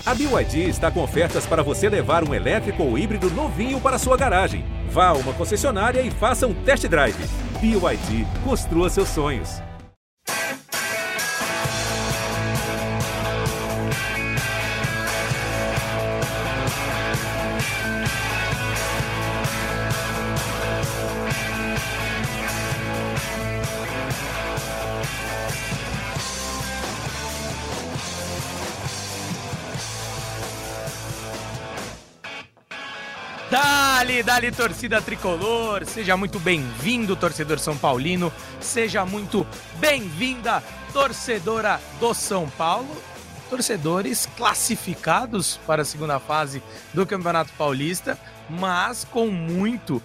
A BYD está com ofertas para você levar um elétrico ou híbrido novinho para sua garagem. Vá a uma concessionária e faça um test drive. BYD, construa seus sonhos. Dali, torcida tricolor, seja muito bem-vindo, torcedor São Paulino, seja muito bem-vinda, torcedora do São Paulo, torcedores classificados para a segunda fase do Campeonato Paulista, mas com muito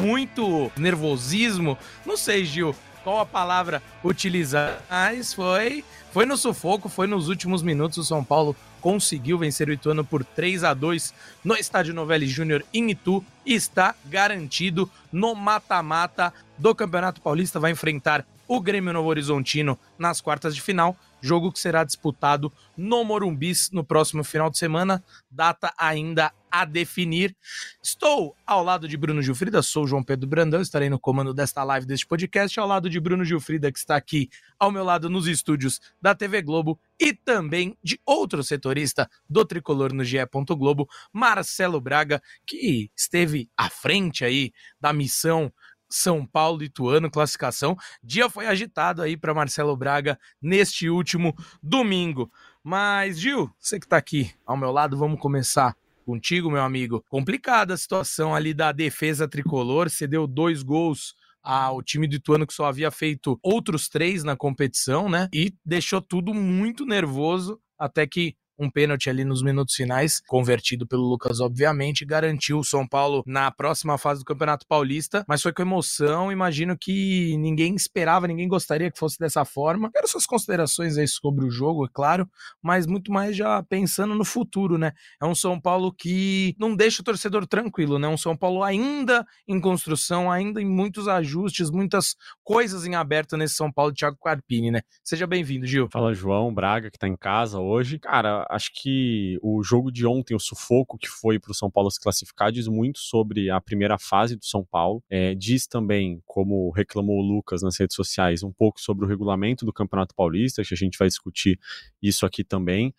nervosismo. Não sei, Gil, qual a palavra utilizar, mas foi no sufoco, foi nos últimos minutos. O São Paulo conseguiu vencer o Ituano por 3-2 no Estádio Novelli Júnior em Itu e está garantido no mata-mata do Campeonato Paulista. Vai enfrentar o Grêmio Novo Horizontino nas quartas de final, jogo que será disputado no Morumbi no próximo final de semana, data ainda a definir. Estou ao lado de Bruno Gilfrida, sou João Pedro Brandão, estarei no comando desta live, deste podcast, ao lado de Bruno Gilfrida, que está aqui ao meu lado nos estúdios da TV Globo, e também de outro setorista do Tricolor no GE. Globo, Marcelo Braga, que esteve à frente aí da missão São Paulo Ituano, classificação. Dia foi agitado aí para Marcelo Braga neste último domingo. Mas, Gil, você que está aqui ao meu lado, vamos começar contigo, meu amigo. Complicada a situação ali da defesa tricolor, cedeu 2 gols ao time do Ituano, que só havia feito outros 3 na competição, né? E deixou tudo muito nervoso, até que um pênalti ali nos minutos finais, convertido pelo Lucas, obviamente, garantiu o São Paulo na próxima fase do Campeonato Paulista, mas foi com emoção. Imagino que ninguém esperava, ninguém gostaria que fosse dessa forma. Quero suas considerações aí sobre o jogo, é claro, mas muito mais já pensando no futuro, né? É um São Paulo que não deixa o torcedor tranquilo, né? Um São Paulo ainda em construção, ainda em muitos ajustes, muitas coisas em aberto nesse São Paulo de Thiago Carpini, né? Seja bem-vindo, Gil. Fala, João Braga, que tá em casa hoje. Cara, acho que o jogo de ontem, o sufoco que foi para o São Paulo se classificar, diz muito sobre a primeira fase do São Paulo. Diz também, como reclamou o Lucas nas redes sociais, um pouco sobre o regulamento do Campeonato Paulista, que a gente vai discutir isso aqui também.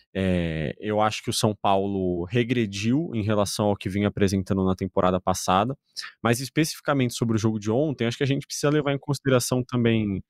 Eu acho que o São Paulo regrediu em relação ao que vinha apresentando na temporada passada, mas especificamente sobre o jogo de ontem, acho que a gente precisa levar em consideração também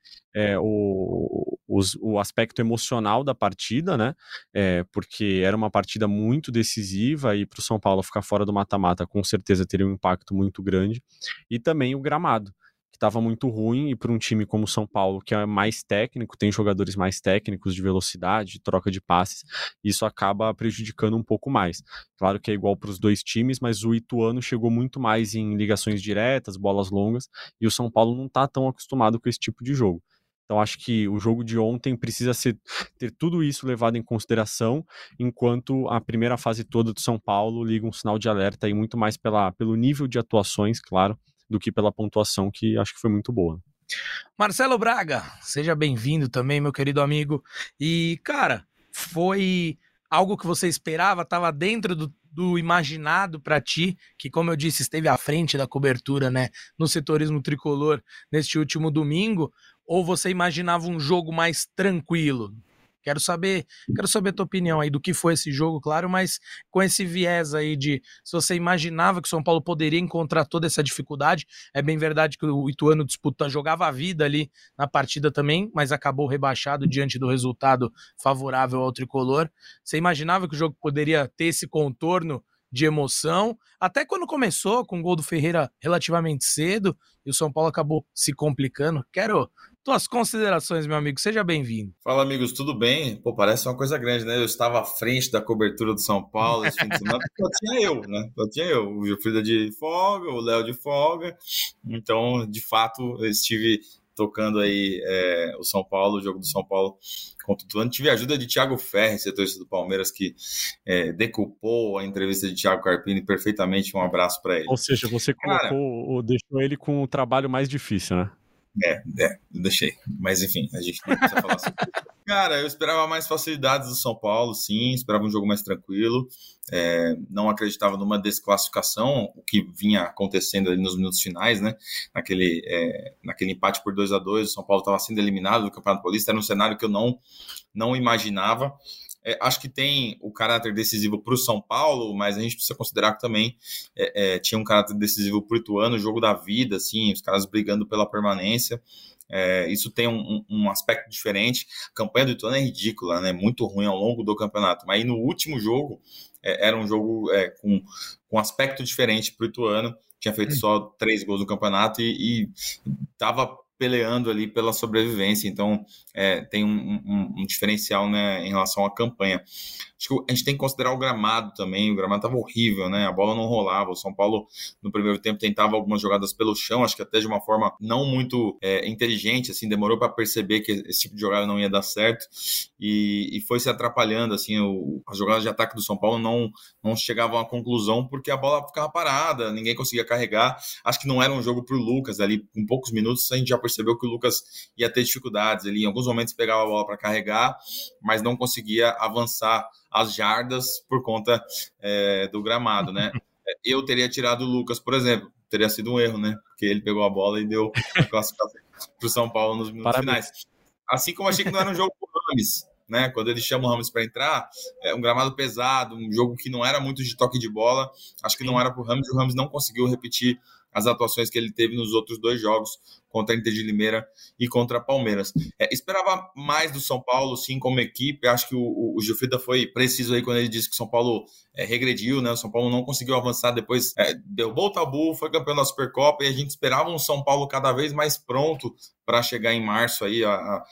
o aspecto emocional da partida, né? Porque era uma partida muito decisiva e para o São Paulo ficar fora do mata-mata com certeza teria um impacto muito grande, e também o gramado, que estava muito ruim, e para um time como o São Paulo, que é mais técnico, tem jogadores mais técnicos de velocidade, de troca de passes, isso acaba prejudicando um pouco mais. Claro que é igual para os dois times, mas o Ituano chegou muito mais em ligações diretas, bolas longas, e o São Paulo não está tão acostumado com esse tipo de jogo. Então acho que o jogo de ontem precisa ter tudo isso levado em consideração, enquanto a primeira fase toda do São Paulo liga um sinal de alerta, e muito mais pelo nível de atuações, claro, do que pela pontuação, que acho que foi muito boa. Marcelo Braga, seja bem-vindo também, meu querido amigo. E, cara, foi algo que você esperava? Estava dentro do imaginado para ti, que, como eu disse, esteve à frente da cobertura, né, no setorismo tricolor neste último domingo, ou você imaginava um jogo mais tranquilo? Quero saber a tua opinião aí do que foi esse jogo, claro, mas com esse viés aí de se você imaginava que o São Paulo poderia encontrar toda essa dificuldade. É bem verdade que o Ituano jogava a vida ali na partida também, mas acabou rebaixado diante do resultado favorável ao tricolor. Você imaginava que o jogo poderia ter esse contorno de emoção, até quando começou com o gol do Ferreira relativamente cedo, e o São Paulo acabou se complicando? Quero tuas considerações, meu amigo, seja bem-vindo. Fala, amigos, tudo bem? Pô, parece uma coisa grande, né? Eu estava à frente da cobertura do São Paulo esse fim de semana, porque só tinha eu, o Gilfrida de folga, o Léo de folga, então, de fato, eu estive tocando aí o São Paulo, o jogo do São Paulo contra o Ituano. Tive a ajuda de Thiago Ferri, setorista do Palmeiras, que decupou a entrevista de Thiago Carpini perfeitamente. Um abraço para ele. Ou seja, você deixou ele com o trabalho mais difícil, né? Eu deixei. Mas enfim, a gente não precisa falar sobre isso. Cara, eu esperava mais facilidades do São Paulo, sim, esperava um jogo mais tranquilo. Não acreditava numa desclassificação, o que vinha acontecendo ali nos minutos finais, né? Naquele empate por 2-2, o São Paulo estava sendo eliminado do Campeonato Paulista, era um cenário que eu não imaginava. Acho que tem o caráter decisivo para o São Paulo, mas a gente precisa considerar que também tinha um caráter decisivo para o Ituano, o jogo da vida, assim, os caras brigando pela permanência. Isso tem um aspecto diferente. A campanha do Ituano é ridícula, né? Muito ruim ao longo do campeonato, mas aí no último jogo era um jogo com aspecto diferente para o Ituano. Tinha feito só 3 gols no campeonato e estava peleando ali pela sobrevivência, então tem um diferencial, né, em relação à campanha. Acho que a gente tem que considerar o gramado também. O gramado estava horrível, né? A bola não rolava. O São Paulo, no primeiro tempo, tentava algumas jogadas pelo chão, acho que até de uma forma não muito inteligente, assim, demorou para perceber que esse tipo de jogada não ia dar certo e foi se atrapalhando, assim, as jogadas de ataque do São Paulo não chegavam à conclusão porque a bola ficava parada, ninguém conseguia carregar. Acho que não era um jogo para o Lucas ali, com poucos minutos a gente já percebeu que o Lucas ia ter dificuldades. Ele, em alguns momentos, pegava a bola para carregar, mas não conseguia avançar as jardas por conta do gramado, né? Eu teria tirado o Lucas, por exemplo, teria sido um erro, né? Porque ele pegou a bola e deu classificação para o São Paulo nos minutos finais. Assim como achei que não era um jogo pro Rames, né? Quando ele chama o Rames para entrar, um gramado pesado, um jogo que não era muito de toque de bola, acho que não era pro Rames, e o Rames não conseguiu repetir as atuações que ele teve nos outros 2 jogos, contra a Inter de Limeira e contra a Palmeiras. Esperava mais do São Paulo, sim, como equipe. Acho que o Gilfrida foi preciso aí quando ele disse que o São Paulo regrediu, né? O São Paulo não conseguiu avançar, depois derrubou o tabu, foi campeão da Supercopa, e a gente esperava um São Paulo cada vez mais pronto para chegar em março aí,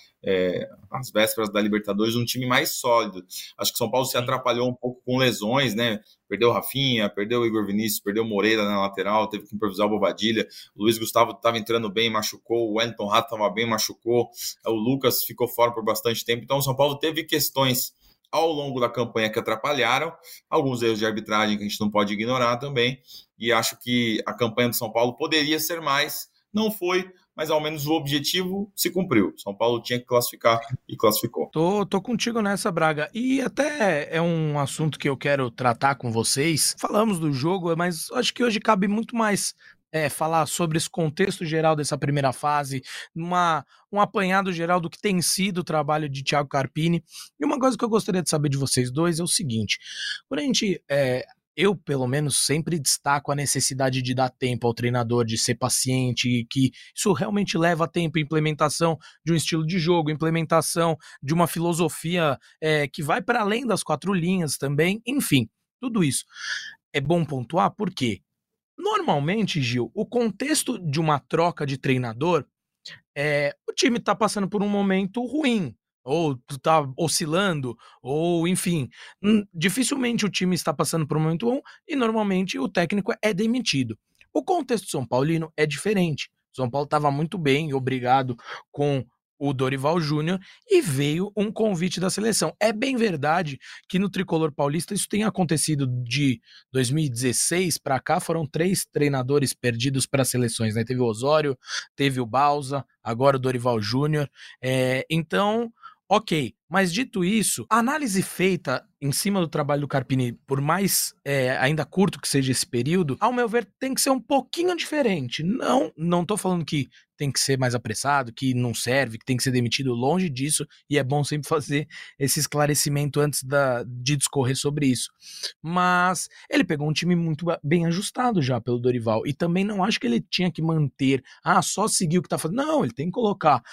às vésperas da Libertadores, um time mais sólido. Acho que o São Paulo se atrapalhou um pouco com lesões, né? Perdeu o Rafinha, perdeu o Igor Vinícius, perdeu o Moreira na lateral, teve que improvisar o Bobadilha. O Luiz Gustavo estava entrando bem, machucou. O Wellington Rato estava bem, machucou. O Lucas ficou fora por bastante tempo. Então o São Paulo teve questões ao longo da campanha que atrapalharam, alguns erros de arbitragem que a gente não pode ignorar também, e acho que a campanha do São Paulo poderia ser mais, não foi, mas ao menos o objetivo se cumpriu. São Paulo tinha que classificar e classificou. Tô contigo nessa, Braga. E até é um assunto que eu quero tratar com vocês. Falamos do jogo, mas acho que hoje cabe muito mais falar sobre esse contexto geral dessa primeira fase, um apanhado geral do que tem sido o trabalho de Thiago Carpini. E uma coisa que eu gostaria de saber de vocês dois é o seguinte: quando a gente... eu, pelo menos, sempre destaco a necessidade de dar tempo ao treinador, de ser paciente, e que isso realmente leva tempo, implementação de um estilo de jogo, implementação de uma filosofia que vai para além das 4 linhas também, enfim, tudo isso. É bom pontuar porque, normalmente, Gil, o contexto de uma troca de treinador, o time tá passando por um momento ruim, ou tá oscilando, ou enfim, dificilmente o time está passando por um momento bom e normalmente o técnico é demitido. O contexto São Paulino é diferente. São Paulo estava muito bem, obrigado, com o Dorival Júnior, e veio um convite da seleção. É bem verdade que no Tricolor Paulista isso tem acontecido de 2016 para cá, foram 3 treinadores perdidos para seleções, né? Teve o Osório, teve o Bausa, agora o Dorival Júnior, então... Ok, mas dito isso, a análise feita em cima do trabalho do Carpini, por mais ainda curto que seja esse período, ao meu ver, tem que ser um pouquinho diferente. Não tô falando que tem que ser mais apressado, que não serve, que tem que ser demitido, longe disso, e é bom sempre fazer esse esclarecimento antes de discorrer sobre isso. Mas ele pegou um time muito bem ajustado já pelo Dorival, e também não acho que ele tinha que manter, só seguir o que tá fazendo. Não, ele tem que colocar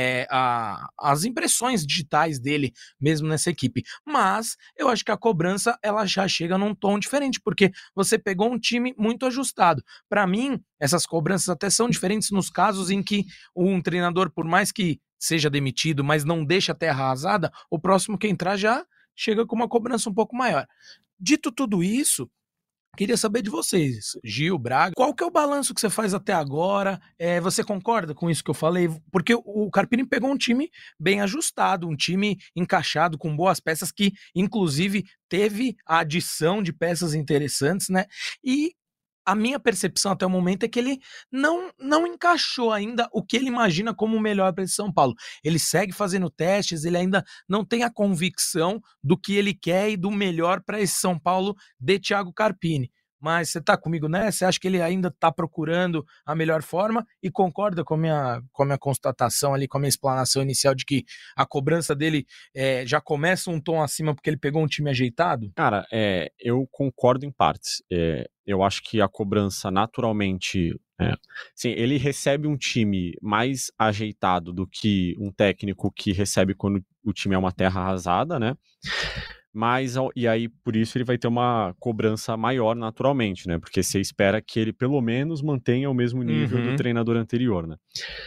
as impressões digitais dele mesmo nessa equipe. Mas eu acho que a cobrança ela já chega num tom diferente, porque você pegou um time muito ajustado. Para mim, essas cobranças até são diferentes nos casos em que um treinador, por mais que seja demitido, mas não deixa a terra arrasada, o próximo que entrar já chega com uma cobrança um pouco maior. Dito tudo isso, queria saber de vocês, Gil, Braga, qual que é o balanço que você faz até agora? Você concorda com isso que eu falei? Porque o Carpini pegou um time bem ajustado, um time encaixado, com boas peças, que inclusive teve a adição de peças interessantes, né? E a minha percepção até o momento é que ele não encaixou ainda o que ele imagina como o melhor para esse São Paulo. Ele segue fazendo testes, ele ainda não tem a convicção do que ele quer e do melhor para esse São Paulo de Thiago Carpini. Mas você tá comigo nessa? Você acha que ele ainda tá procurando a melhor forma e concorda com a minha constatação ali, com a minha explanação inicial de que a cobrança dele já começa um tom acima porque ele pegou um time ajeitado? Cara, eu concordo em partes. Eu acho que a cobrança naturalmente... sim, ele recebe um time mais ajeitado do que um técnico que recebe quando o time é uma terra arrasada, né? E aí, por isso, ele vai ter uma cobrança maior naturalmente, né? Porque você espera que ele, pelo menos, mantenha o mesmo nível do treinador anterior, né?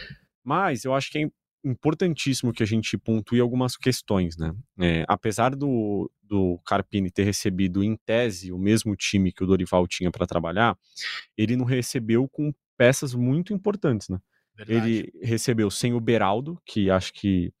Mas eu acho que é importantíssimo que a gente pontue algumas questões, né? Apesar do Carpini ter recebido, em tese, o mesmo time que o Dorival tinha para trabalhar, ele não recebeu com peças muito importantes, né? Verdade. Ele recebeu sem o Beraldo, que acho que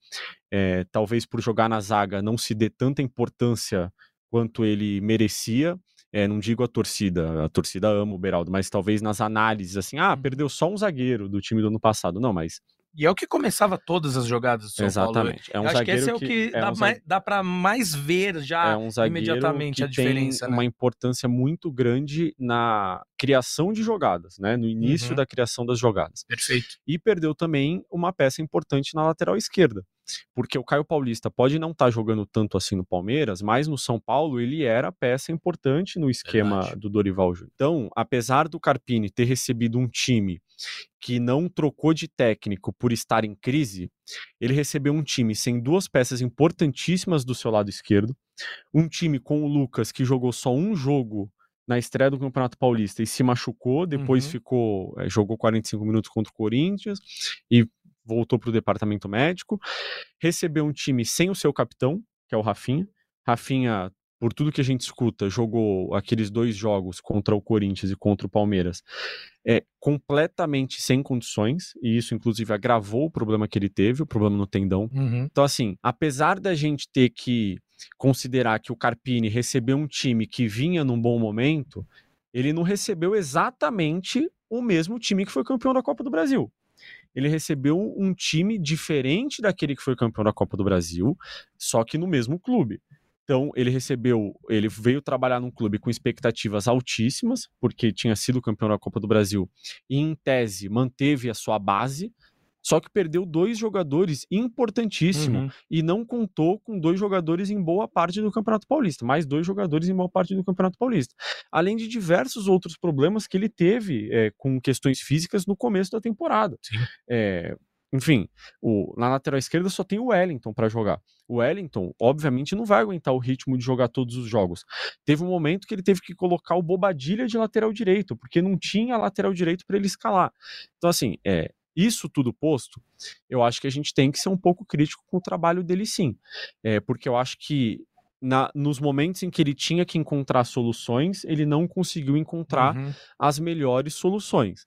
talvez por jogar na zaga não se dê tanta importância quanto ele merecia. Não digo a torcida ama o Beraldo, mas talvez nas análises, assim, perdeu só um zagueiro do time do ano passado. Não, mas... E é o que começava todas as jogadas do São Exatamente. Paulo. Acho que esse é o que dá para mais ver já imediatamente a diferença. Tem uma importância muito grande na criação de jogadas, né? No início da criação das jogadas. Perfeito. E perdeu também uma peça importante na lateral esquerda. Porque o Caio Paulista pode não estar jogando tanto assim no Palmeiras, mas no São Paulo ele era peça importante no esquema do Dorival Júnior. Então, apesar do Carpini ter recebido um time que não trocou de técnico por estar em crise, ele recebeu um time sem duas peças importantíssimas do seu lado esquerdo, um time com o Lucas que jogou só um jogo na estreia do Campeonato Paulista e se machucou, depois jogou 45 minutos contra o Corinthians e voltou para o departamento médico, recebeu um time sem o seu capitão, que é o Rafinha. Rafinha, por tudo que a gente escuta, jogou aqueles 2 jogos contra o Corinthians e contra o Palmeiras completamente sem condições, e isso inclusive agravou o problema que ele teve, o problema no tendão. Então assim, apesar da gente ter que considerar que o Carpini recebeu um time que vinha num bom momento, ele não recebeu exatamente o mesmo time que foi campeão da Copa do Brasil. Ele recebeu um time diferente daquele que foi campeão da Copa do Brasil, só que no mesmo clube. Então, ele veio trabalhar num clube com expectativas altíssimas, porque tinha sido campeão da Copa do Brasil, e em tese manteve a sua base, só que perdeu 2 jogadores importantíssimos e não contou com 2 jogadores em boa parte do Campeonato Paulista, mais 2 jogadores em boa parte do Campeonato Paulista. Além de diversos outros problemas que ele teve com questões físicas no começo da temporada. Enfim, na lateral esquerda só tem o Wellington para jogar. O Wellington, obviamente, não vai aguentar o ritmo de jogar todos os jogos. Teve um momento que ele teve que colocar o Bobadilha de lateral direito, porque não tinha lateral direito para ele escalar. Então, assim, isso tudo posto, eu acho que a gente tem que ser um pouco crítico com o trabalho dele, sim. Porque eu acho que nos momentos em que ele tinha que encontrar soluções, ele não conseguiu encontrar as melhores soluções.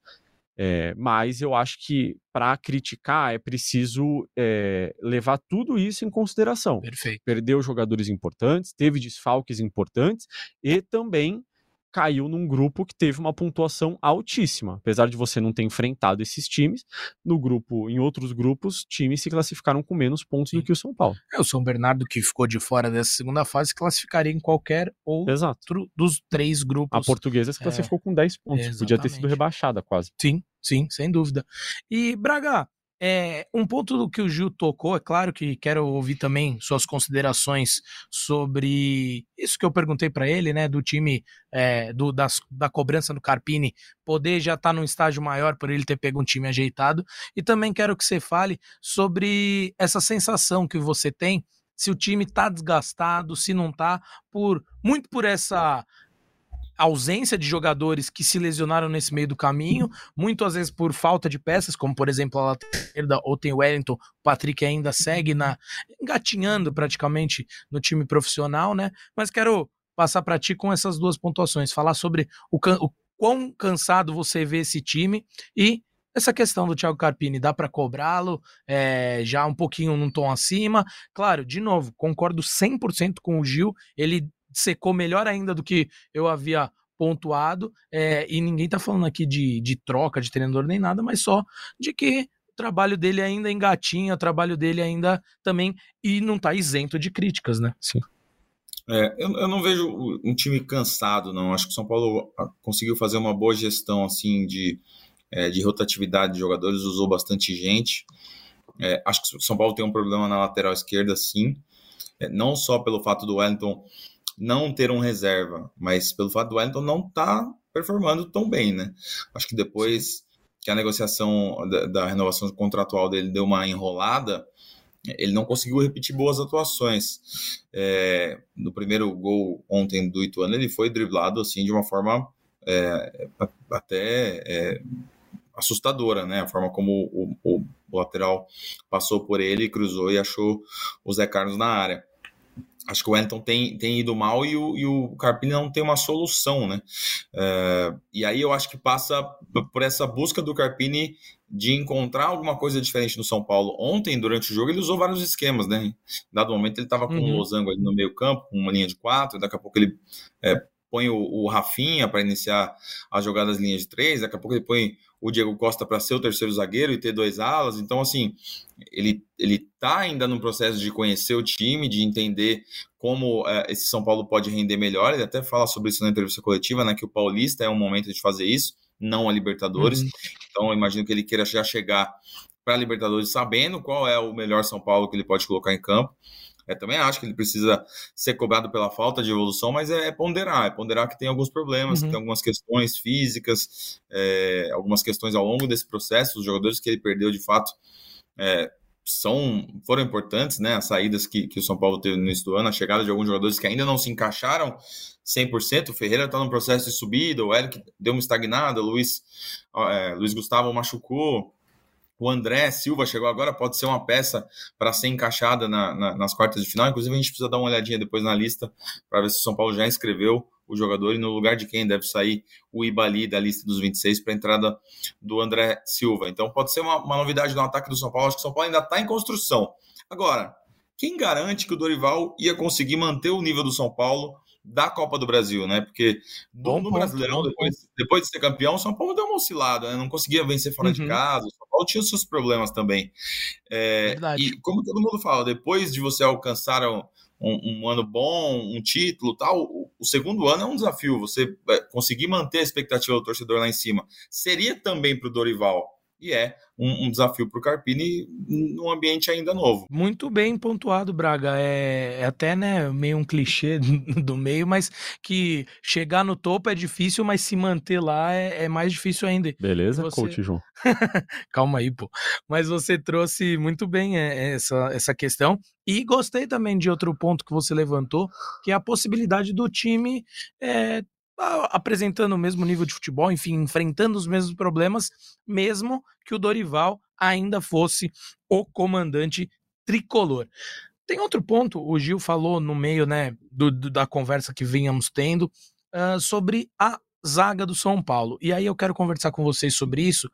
Mas eu acho que para criticar é preciso levar tudo isso em consideração. Perfeito. Perdeu jogadores importantes, teve desfalques importantes e também caiu num grupo que teve uma pontuação altíssima. Apesar de você não ter enfrentado esses times, em outros grupos, times se classificaram com menos pontos do que o São Paulo. O São Bernardo, que ficou de fora dessa segunda fase, classificaria em qualquer outro dos 3 grupos. A Portuguesa se classificou com 10 pontos. Exatamente. Podia ter sido rebaixada quase. Sim, sem dúvida. E, Braga, um ponto do que o Gil tocou, é claro que quero ouvir também suas considerações sobre isso que eu perguntei para ele, né, do time, da cobrança do Carpini poder já estar num estágio maior por ele ter pego um time ajeitado, e também quero que você fale sobre essa sensação que você tem, se o time tá desgastado, se não tá, muito por essa ausência de jogadores que se lesionaram nesse meio do caminho, muitas vezes por falta de peças, como por exemplo a lateral esquerda, ou tem o Wellington, o Patrick ainda segue engatinhando praticamente no time profissional, né? Mas quero passar para ti com essas 2 pontuações, falar sobre o quão cansado você vê esse time e essa questão do Thiago Carpini, dá para cobrá-lo já um pouquinho num tom acima. Claro, de novo, concordo 100% com o Gil, ele secou melhor ainda do que eu havia pontuado, e ninguém tá falando aqui de troca de treinador nem nada, mas só de que o trabalho dele ainda engatinha, o trabalho dele ainda também, e não tá isento de críticas, né? Sim. Eu não vejo um time cansado, não. Acho que o São Paulo conseguiu fazer uma boa gestão assim de rotatividade de jogadores, usou bastante gente. Acho que o São Paulo tem um problema na lateral esquerda, sim. Não só pelo fato do Wellington não ter um reserva, mas pelo fato do Wellington não estar performando tão bem, né? Acho que depois que a negociação da renovação contratual dele deu uma enrolada, ele não conseguiu repetir boas atuações. No primeiro gol ontem do Ituano, ele foi driblado assim, de uma forma até assustadora, né? A forma como o lateral passou por ele, cruzou e achou o Zé Carlos na área. Acho que o Wellington tem ido mal e o Carpini não tem uma solução, né? E aí eu acho que passa por essa busca do Carpini de encontrar alguma coisa diferente no São Paulo. Ontem, durante o jogo, ele usou vários esquemas, né? Em dado momento, ele estava com o Losango ali no meio campo, com uma linha de 4, daqui a pouco ele põe o Rafinha para iniciar as jogadas linhas de 3, daqui a pouco ele põe o Diego Costa para ser o terceiro zagueiro e ter 2 alas. Então, assim, ele está ainda no processo de conhecer o time, de entender como esse São Paulo pode render melhor. Ele até fala sobre isso na entrevista coletiva, né, que o Paulista é um momento de fazer isso, não a Libertadores. Então, eu imagino que ele queira já chegar para a Libertadores sabendo qual é o melhor São Paulo que ele pode colocar em campo. Também acho que ele precisa ser cobrado pela falta de evolução, mas ponderar que tem alguns problemas, que tem algumas questões físicas, algumas questões ao longo desse processo. Os jogadores que ele perdeu, de fato, foram importantes, né? As saídas que o São Paulo teve no início do ano, a chegada de alguns jogadores que ainda não se encaixaram 100%. O Ferreira está num processo de subida, o Eric deu uma estagnada, o Luiz Gustavo machucou, o André Silva chegou agora, pode ser uma peça para ser encaixada nas quartas de final. Inclusive, a gente precisa dar uma olhadinha depois na lista para ver se o São Paulo já inscreveu o jogador e no lugar de quem deve sair o Ibali da lista dos 26 para a entrada do André Silva. Então, pode ser uma novidade no ataque do São Paulo. Acho que o São Paulo ainda está em construção. Agora, quem garante que o Dorival ia conseguir manter o nível do São Paulo da Copa do Brasil, né? Porque no Brasileirão, depois de ser campeão, o São Paulo deu uma oscilada, né? Não conseguia vencer fora de casa. O São Paulo tinha os seus problemas também. E como todo mundo fala, depois de você alcançar um ano bom, um título, tal, o segundo ano é um desafio. Você conseguir manter a expectativa do torcedor lá em cima seria também para o Dorival. E um desafio para o Carpini num ambiente ainda novo. Muito bem pontuado, Braga. É até, né, meio um clichê do meio, mas que chegar no topo é difícil, mas se manter lá é mais difícil ainda. Beleza, coach João? Calma aí, pô. Mas você trouxe muito bem essa questão. E gostei também de outro ponto que você levantou, que é a possibilidade do time apresentando o mesmo nível de futebol, enfim, enfrentando os mesmos problemas, mesmo que o Dorival ainda fosse o comandante tricolor. Tem outro ponto, o Gil falou no meio, né, da conversa que vínhamos tendo, sobre a zaga do São Paulo. E aí eu quero conversar com vocês sobre isso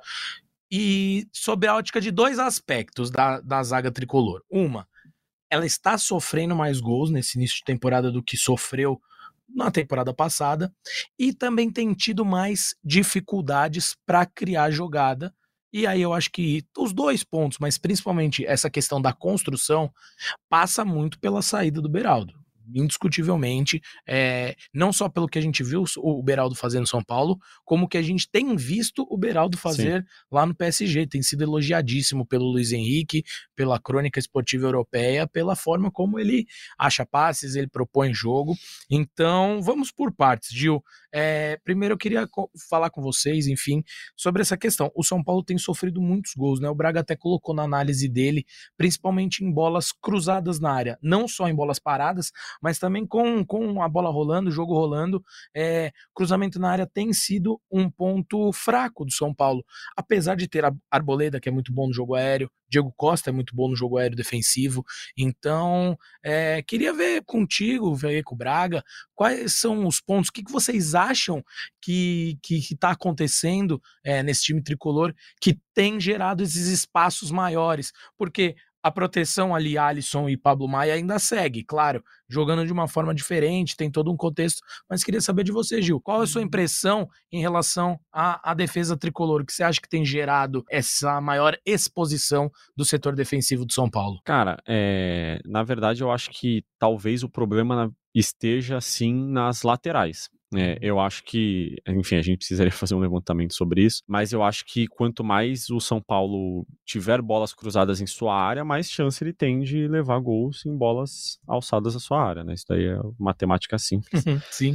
e sobre a ótica de 2 aspectos da zaga tricolor. Uma, ela está sofrendo mais gols nesse início de temporada do que sofreu na temporada passada, e também tem tido mais dificuldades para criar jogada. E aí eu acho que os 2 pontos, mas principalmente essa questão da construção, passa muito pela saída do Beraldo. Indiscutivelmente, não só pelo que a gente viu o Beraldo fazer no São Paulo, como que a gente tem visto o Beraldo fazer lá no PSG. Tem sido elogiadíssimo pelo Luiz Henrique, pela crônica esportiva europeia, pela forma como ele acha passes, ele propõe jogo. Então, vamos por partes, Gil. Primeiro eu queria falar com vocês, enfim, sobre essa questão. O São Paulo tem sofrido muitos gols, né? O Braga até colocou na análise dele, principalmente em bolas cruzadas na área, não só em bolas paradas, mas também com a bola rolando, o jogo rolando. Cruzamento na área tem sido um ponto fraco do São Paulo, apesar de ter a Arboleda, que é muito bom no jogo aéreo, Diego Costa é muito bom no jogo aéreo defensivo. Então, queria ver contigo, ver com o Braga, quais são os pontos, o que vocês acham que está acontecendo nesse time tricolor que tem gerado esses espaços maiores, porque a proteção ali, Alisson e Pablo Maia ainda segue, claro, jogando de uma forma diferente, tem todo um contexto, mas queria saber de você, Gil, qual é a sua impressão em relação à defesa tricolor, que você acha que tem gerado essa maior exposição do setor defensivo do São Paulo? Cara, na verdade eu acho que talvez o problema esteja sim nas laterais. Eu acho que, enfim, a gente precisaria fazer um levantamento sobre isso, mas eu acho que quanto mais o São Paulo tiver bolas cruzadas em sua área, mais chance ele tem de levar gols em bolas alçadas à sua área, né? Isso daí é matemática simples. Sim.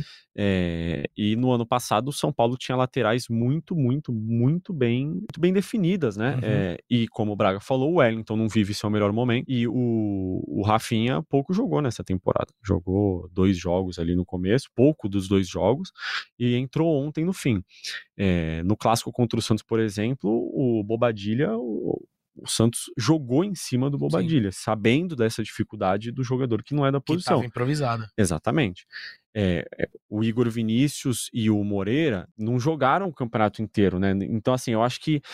E no ano passado o São Paulo tinha laterais muito bem definidas, né? E como o Braga falou, o Wellington não vive seu melhor momento e o Rafinha pouco jogou nessa temporada. Jogou 2 jogos ali no começo, pouco dos 2 jogos, e entrou ontem no fim. No clássico contra o Santos, por exemplo, o Bobadilla, o Santos jogou em cima do Bobadilla, sabendo dessa dificuldade do jogador que não é da posição. Que estava improvisado. Exatamente. O Igor Vinícius e o Moreira não jogaram o campeonato inteiro, né? Então, assim, eu acho que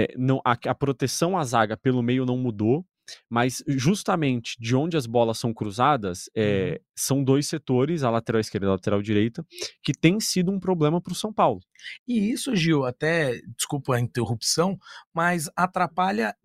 a proteção à zaga pelo meio não mudou, mas justamente de onde as bolas são cruzadas, são 2 setores, a lateral esquerda e a lateral direita, que tem sido um problema para o São Paulo. E isso, Gil, até, desculpa a interrupção, mas atrapalha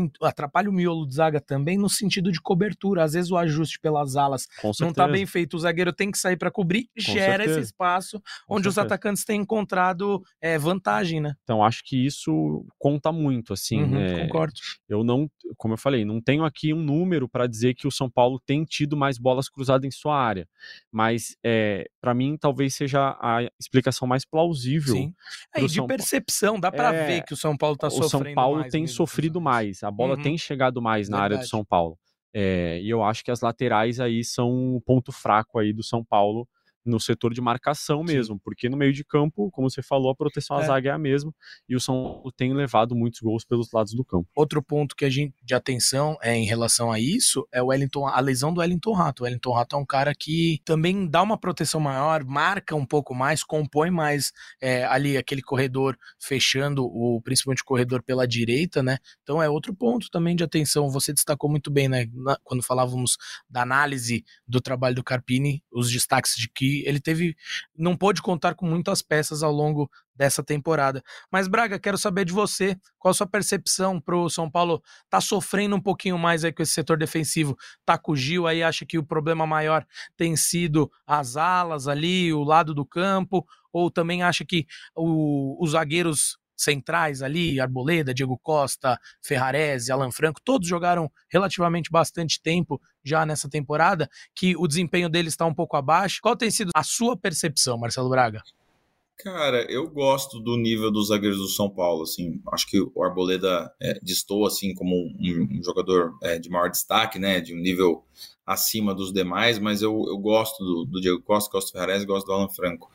o miolo de zaga também no sentido de cobertura. Às vezes o ajuste pelas alas não está bem feito, o zagueiro tem que sair para cobrir, gera esse espaço onde os atacantes têm encontrado vantagem, né? Então acho que isso conta muito, assim. Concordo. Eu não, como eu falei, não tenho aqui um número para dizer que o São Paulo tem tido mais bolas cruzadas em sua área, mas para mim talvez seja a explicação mais plausível. Sim. E de percepção, dá pra ver que o São Paulo tá sofrendo mais. O São Paulo tem sofrido mais, a bola tem chegado mais na área do São Paulo. E eu acho que as laterais aí são um ponto fraco aí do São Paulo no setor de marcação mesmo, porque no meio de campo, como você falou, a proteção à zaga é a mesma, e o São Paulo tem levado muitos gols pelos lados do campo. Outro ponto que a gente de atenção em relação a isso é a lesão do Wellington Rato. O Wellington Rato é um cara que também dá uma proteção maior, marca um pouco mais, compõe mais ali aquele corredor fechando, principalmente o corredor pela direita, né? Então é outro ponto também de atenção. Você destacou muito bem, né? Quando falávamos da análise do trabalho do Carpini, os destaques de que ele não pôde contar com muitas peças ao longo dessa temporada. Mas, Braga, quero saber de você, qual a sua percepção pro São Paulo tá sofrendo um pouquinho mais aí com esse setor defensivo? Tá com o Gil aí, acha que o problema maior tem sido as alas ali, o lado do campo, ou também acha que os zagueiros centrais ali, Arboleda, Diego Costa, Ferrarese, Alan Franco, todos jogaram relativamente bastante tempo já nessa temporada, que o desempenho deles está um pouco abaixo. Qual tem sido a sua percepção, Marcelo Braga? Cara, eu gosto do nível dos zagueiros do São Paulo, assim, acho que o Arboleda destoa, assim, como um jogador de maior destaque, né, de um nível acima dos demais, mas eu gosto do Diego Costa, gosto do Ferrarese, gosto do Alan Franco.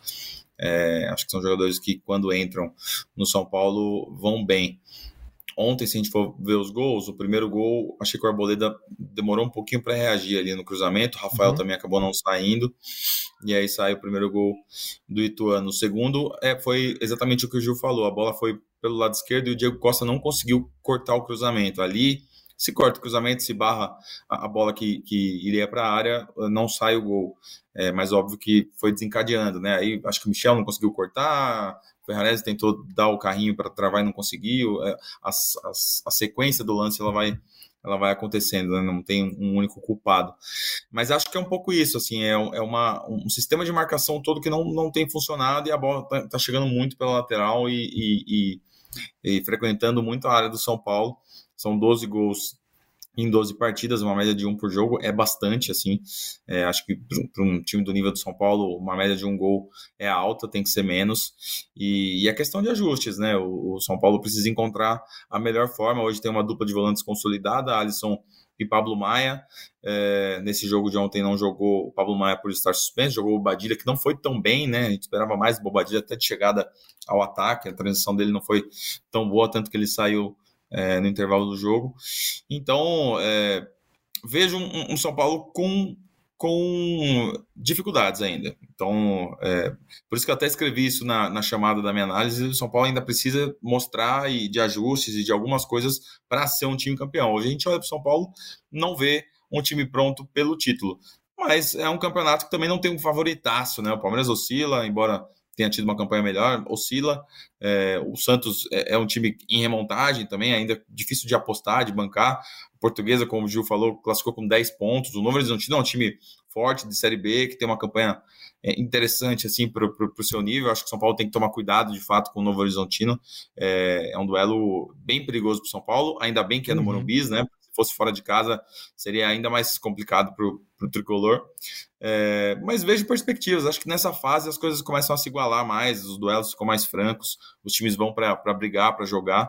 Acho que são jogadores que, quando entram no São Paulo, vão bem. Ontem, se a gente for ver os gols, o primeiro gol, achei que o Arboleda demorou um pouquinho para reagir ali no cruzamento, o Rafael também acabou não saindo, e aí sai o primeiro gol do Ituano. O segundo foi exatamente o que o Gil falou, a bola foi pelo lado esquerdo e o Diego Costa não conseguiu cortar o cruzamento. Ali, se corta o cruzamento, se barra a bola que iria para a área, não sai o gol. Mas óbvio que foi desencadeando, né? Aí acho que o Michel não conseguiu cortar, o Ferrarese tentou dar o carrinho para travar e não conseguiu. A sequência do lance ela vai acontecendo, né? Não tem um único culpado. Mas acho que é um pouco isso, assim, um sistema de marcação todo que não tem funcionado e a bola tá chegando muito pela lateral e frequentando muito a área do São Paulo. São 12 gols em 12 partidas, uma média de 1 por jogo, é bastante, assim, acho que para um time do nível do São Paulo, uma média de 1 gol é alta, tem que ser menos, e a questão de ajustes, né, o São Paulo precisa encontrar a melhor forma. Hoje tem uma dupla de volantes consolidada, Alisson e Pablo Maia. Nesse jogo de ontem não jogou o Pablo Maia por estar suspenso, jogou o Bobadilla, que não foi tão bem, né, a gente esperava mais do Bobadilla até de chegada ao ataque, a transição dele não foi tão boa, tanto que ele saiu no intervalo do jogo. Então, vejo um São Paulo com com dificuldades ainda. Então, por isso que eu até escrevi isso na chamada da minha análise. O São Paulo ainda precisa mostrar de ajustes e de algumas coisas para ser um time campeão. Hoje a gente olha para o São Paulo, não vê um time pronto pelo título. Mas é um campeonato que também não tem um favoritaço, né? O Palmeiras oscila, embora tenha tido uma campanha melhor, oscila. O Santos é um time em remontagem também, ainda difícil de apostar, de bancar. A Portuguesa, como o Gil falou, classificou com 10 pontos. O Novo Horizontino é um time forte de Série B, que tem uma campanha interessante assim, para o seu nível. Acho que o São Paulo tem que tomar cuidado, de fato, com o Novo Horizontino. É um duelo bem perigoso para o São Paulo, ainda bem que é no Morumbi, né? Se fosse fora de casa, seria ainda mais complicado para o tricolor. Mas vejo perspectivas. Acho que nessa fase as coisas começam a se igualar mais, os duelos ficam mais francos, os times vão para brigar, para jogar.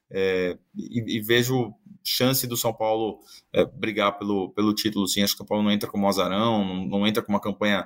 E vejo chance do São Paulo brigar pelo título, sim. Acho que o São Paulo não entra como azarão, não entra com uma campanha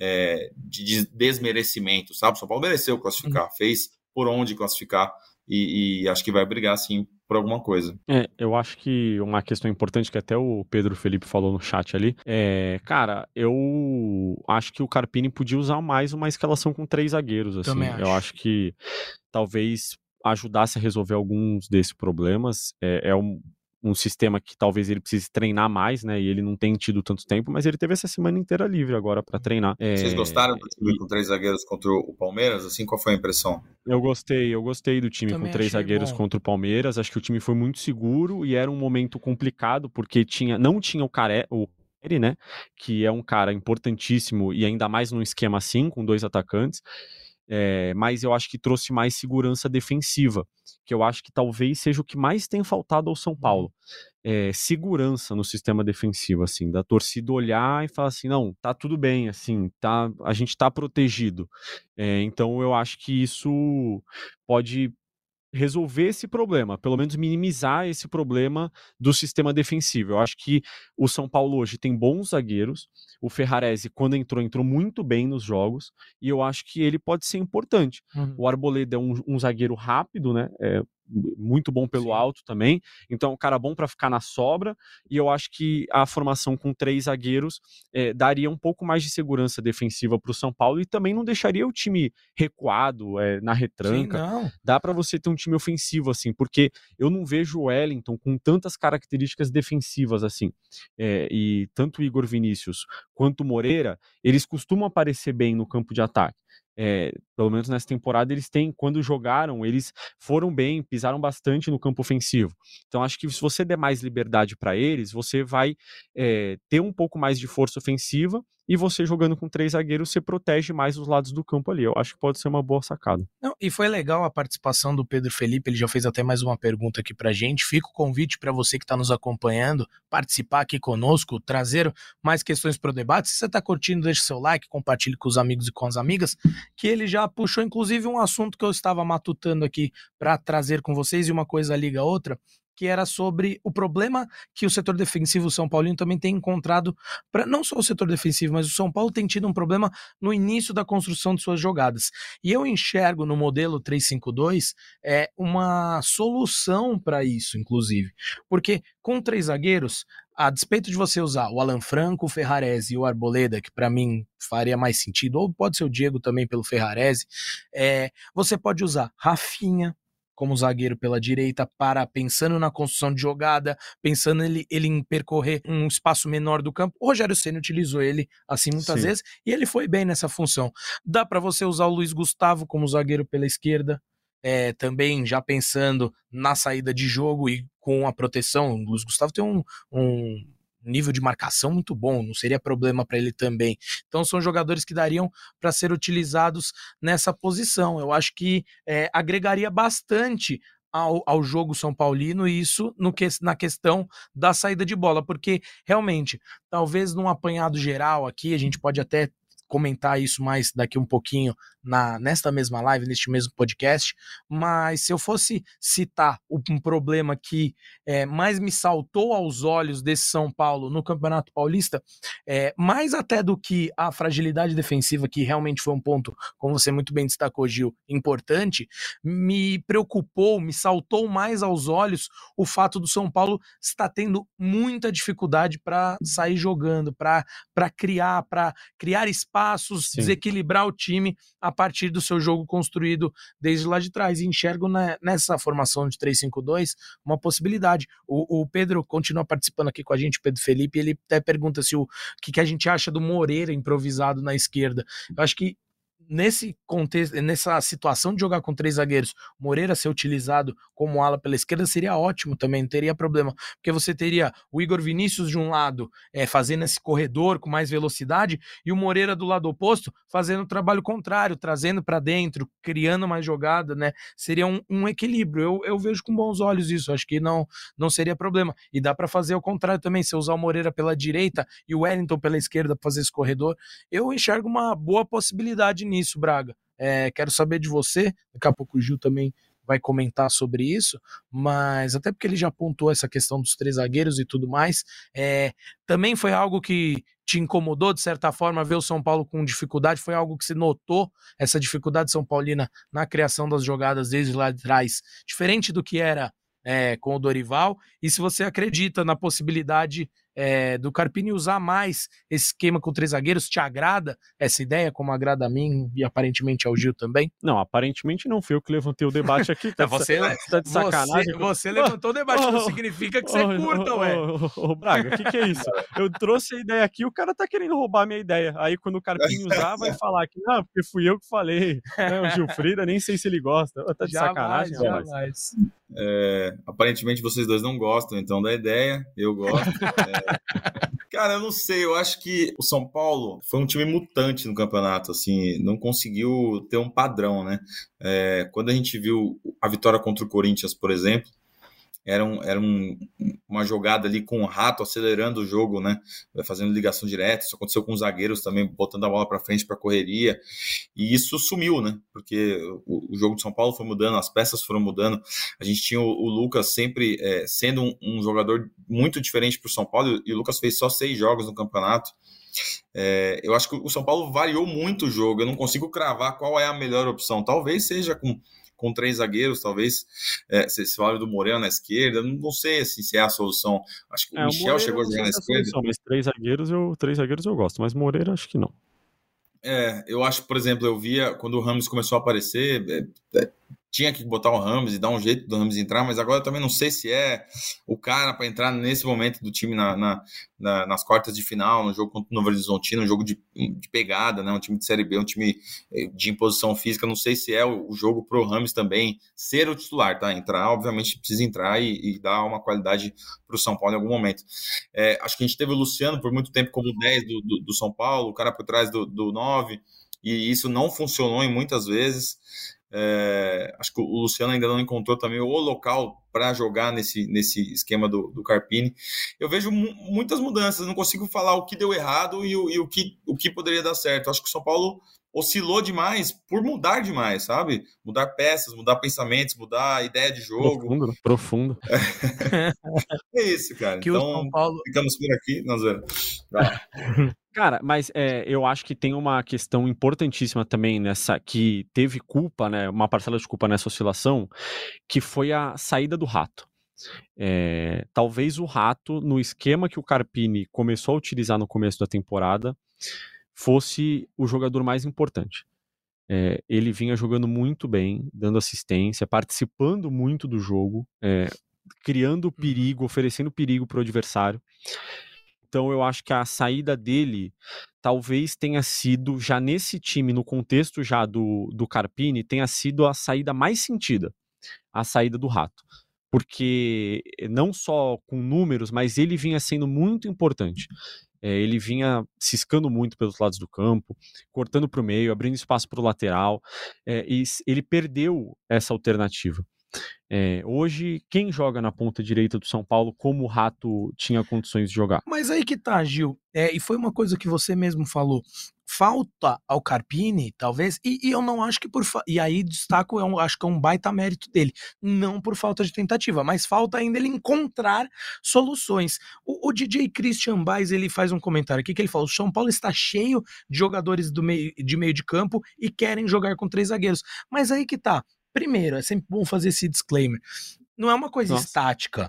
de desmerecimento, sabe? O São Paulo mereceu classificar, fez por onde classificar e acho que vai brigar, sim, por alguma coisa. Eu acho que uma questão importante que até o Pedro Felipe falou no chat ali, cara, eu acho que o Carpini podia usar mais uma escalação com 3 zagueiros, assim. Também acho. Eu acho que talvez ajudasse a resolver alguns desses problemas. É um sistema que talvez ele precise treinar mais, né? E ele não tem tido tanto tempo, mas ele teve essa semana inteira livre agora para treinar. Vocês gostaram do time com 3 zagueiros contra o Palmeiras? Assim, qual foi a impressão? Eu gostei do time Também com 3 zagueiros contra o Palmeiras. Acho que o time foi muito seguro e era um momento complicado, porque não tinha o Careri, né? Que é um cara importantíssimo e ainda mais num esquema assim, com 2 atacantes. Mas eu acho que trouxe mais segurança defensiva, que eu acho que talvez seja o que mais tem faltado ao São Paulo. Segurança no sistema defensivo, assim, da torcida olhar e falar assim, não, tá tudo bem, assim, a gente tá protegido. Então eu acho que isso pode resolver esse problema, pelo menos minimizar esse problema do sistema defensivo. Eu acho que o São Paulo hoje tem bons zagueiros, o Ferraresi, quando entrou muito bem nos jogos, e eu acho que ele pode ser importante. O Arboleda é um zagueiro rápido, né? Muito bom pelo alto também, então é um cara bom para ficar na sobra, e eu acho que a formação com 3 zagueiros daria um pouco mais de segurança defensiva para o São Paulo e também não deixaria o time recuado, na retranca. Sim, dá para você ter um time ofensivo assim, porque eu não vejo o Wellington com tantas características defensivas assim, e tanto o Igor Vinícius quanto o Moreira, eles costumam aparecer bem no campo de ataque. Pelo menos nessa temporada quando jogaram, eles foram bem, pisaram bastante no campo ofensivo. Então acho que se você der mais liberdade para eles, você vai ter um pouco mais de força ofensiva, e você jogando com 3 zagueiros, você protege mais os lados do campo ali. Eu acho que pode ser uma boa sacada. Não, e foi legal a participação do Pedro Felipe, ele já fez até mais uma pergunta aqui pra gente. Fica o convite para você que está nos acompanhando, participar aqui conosco, trazer mais questões para o debate. Se você está curtindo, deixe seu like, compartilhe com os amigos e com as amigas, que ele já puxou inclusive um assunto que eu estava matutando aqui para trazer com vocês, e uma coisa liga a outra, que era sobre o problema que o setor defensivo São Paulino também tem encontrado, não só o setor defensivo, mas o São Paulo tem tido um problema no início da construção de suas jogadas. E eu enxergo no modelo 3-5-2 uma solução para isso, inclusive. Porque com 3 zagueiros, a despeito de você usar o Alan Franco, o Ferraresi e o Arboleda, que para mim faria mais sentido, ou pode ser o Diego também pelo Ferraresi, você pode usar Rafinha como zagueiro pela direita, pensando na construção de jogada, pensando ele em percorrer um espaço menor do campo. O Rogério Ceni utilizou ele assim muitas vezes, e ele foi bem nessa função. Dá para você usar o Luiz Gustavo como zagueiro pela esquerda, também já pensando na saída de jogo e com a proteção. O Luiz Gustavo tem um nível de marcação muito bom, não seria problema para ele também. Então são jogadores que dariam para ser utilizados nessa posição. Eu acho que agregaria bastante ao jogo São Paulino, e isso na questão da saída de bola, porque realmente, talvez num apanhado geral aqui, a gente pode até comentar isso mais daqui um pouquinho nesta mesma live, neste mesmo podcast, mas se eu fosse citar um problema que mais me saltou aos olhos desse São Paulo no Campeonato Paulista, mais até do que a fragilidade defensiva, que realmente foi um ponto, como você muito bem destacou, Gil, importante, me preocupou, me saltou mais aos olhos o fato do São Paulo estar tendo muita dificuldade para sair jogando, para criar espaços, Sim. desequilibrar o time a partir do seu jogo construído desde lá de trás. E enxergo nessa formação de 3-5-2 uma possibilidade. O Pedro continua participando aqui com a gente, o Pedro Felipe, e ele até pergunta se o que a gente acha do Moreira improvisado na esquerda. Eu acho que nesse contexto, nessa situação de jogar com 3 zagueiros, Moreira ser utilizado como ala pela esquerda seria ótimo também, não teria problema, porque você teria o Igor Vinícius de um lado fazendo esse corredor com mais velocidade e o Moreira do lado oposto fazendo o trabalho contrário, trazendo para dentro, criando mais jogada, né? Seria um equilíbrio. Eu vejo com bons olhos isso, acho que não seria problema. E dá para fazer o contrário também, se usar o Moreira pela direita e o Wellington pela esquerda para fazer esse corredor, eu enxergo uma boa possibilidade nisso, Braga. Quero saber de você, daqui a pouco o Gil também vai comentar sobre isso, mas até porque ele já apontou essa questão dos 3 zagueiros e tudo mais, também foi algo que te incomodou de certa forma ver o São Paulo com dificuldade, foi algo que você notou, essa dificuldade São Paulina na criação das jogadas desde lá de trás, diferente do que era com o Dorival, e se você acredita na possibilidade do Carpini usar mais esse esquema com 3 zagueiros, te agrada essa ideia, como agrada a mim e aparentemente ao Gil também? Não, aparentemente não fui eu que levantei o debate aqui. Você tá de sacanagem. Você levantou o debate, não significa que você curta, ué. Ô, Braga, o que é isso? Eu trouxe a ideia aqui, o cara tá querendo roubar a minha ideia. Aí quando o Carpini usar, vai falar que não, porque fui eu que falei. O Gilfrida, nem sei se ele gosta. Tá de sacanagem, jamais. Aparentemente vocês dois não gostam então da ideia, eu gosto. Cara, eu não sei, eu acho que o São Paulo foi um time mutante no campeonato, assim, não conseguiu ter um padrão, né? Quando a gente viu a vitória contra o Corinthians, por exemplo, era uma jogada ali com o Rato acelerando o jogo, né? Fazendo ligação direta. Isso aconteceu com os zagueiros também, botando a bola para frente para correria. E isso sumiu, né? Porque o jogo de São Paulo foi mudando, as peças foram mudando. A gente tinha o Lucas sempre sendo um jogador muito diferente para o São Paulo, e o Lucas fez só 6 jogos no campeonato. Eu acho que o São Paulo variou muito o jogo. Eu não consigo cravar qual é a melhor opção. Talvez seja com 3 zagueiros, talvez se fala do Moreira na esquerda, não sei assim, se é a solução. Acho que o Michel chegou a jogar na esquerda. Mas 3 zagueiros eu gosto, mas Moreira acho que não. Eu acho, por exemplo, eu via quando o Ramos começou a aparecer, tinha que botar o Ramos e dar um jeito do Ramos entrar, mas agora eu também não sei se é o cara para entrar nesse momento do time nas quartas de final, no jogo contra o Novo Horizontino, um jogo de pegada, né? Um time de Série B, um time de imposição física. Não sei se é o jogo pro Ramos também ser o titular, tá? Entrar, obviamente precisa entrar e dar uma qualidade pro São Paulo em algum momento. Acho que a gente teve o Luciano por muito tempo como 10 do São Paulo, o cara por trás do 9, e isso não funcionou em muitas vezes. Acho que o Luciano ainda não encontrou também o local para jogar nesse esquema do Carpini. Eu vejo muitas mudanças, não consigo falar o que deu errado e o que poderia dar certo. Acho que o São Paulo oscilou demais por mudar demais, sabe? Mudar peças, mudar pensamentos, mudar a ideia de jogo. Profundo. É isso, cara. Que então, o São Paulo... ficamos por aqui, Nazário. Cara, mas eu acho que tem uma questão importantíssima também nessa, que teve culpa, né, uma parcela de culpa nessa oscilação, que foi a saída do Rato. Talvez o Rato, no esquema que o Carpini começou a utilizar no começo da temporada, fosse o jogador mais importante. Ele vinha jogando muito bem, dando assistência, participando muito do jogo, criando perigo, oferecendo perigo para o adversário. Então eu acho que a saída dele talvez tenha sido, já nesse time, no contexto já do Carpini, tenha sido a saída mais sentida, a saída do Rato. Porque não só com números, mas ele vinha sendo muito importante. Ele vinha ciscando muito pelos lados do campo, cortando para o meio, abrindo espaço para o lateral, e ele perdeu essa alternativa. Hoje, quem joga na ponta direita do São Paulo como o Rato tinha condições de jogar? Mas aí que tá, Gil, e foi uma coisa que você mesmo falou, falta ao Carpini, talvez, e eu não acho que e aí destaco, eu acho que é um baita mérito dele, não por falta de tentativa, mas falta ainda ele encontrar soluções. O DJ Christian Baez, ele faz um comentário aqui que ele fala: o São Paulo está cheio de jogadores de meio de campo e querem jogar com 3 zagueiros, mas aí que tá. Primeiro, é sempre bom fazer esse disclaimer. Não é uma coisa estática.